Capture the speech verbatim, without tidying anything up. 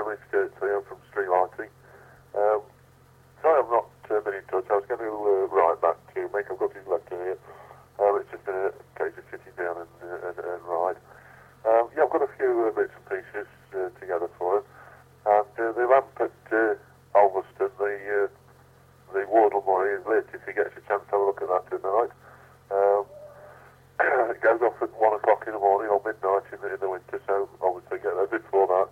it's Stuart Theo from Street Lighting. Um, sorry I've not uh, been in touch. I was going to uh, write back to Mick. I've got his letter here. Um, it's just been a case of sitting down and, uh, and, and write. Um, yeah, I've got a few uh, bits and pieces uh, together for him. And uh, the lamp at uh, Ulverston, the, uh, the Wardle Murray is lit if he gets a chance to have a look at that tonight. Um, it goes off at one o'clock in the morning or midnight in the, in the winter, so obviously get there before that.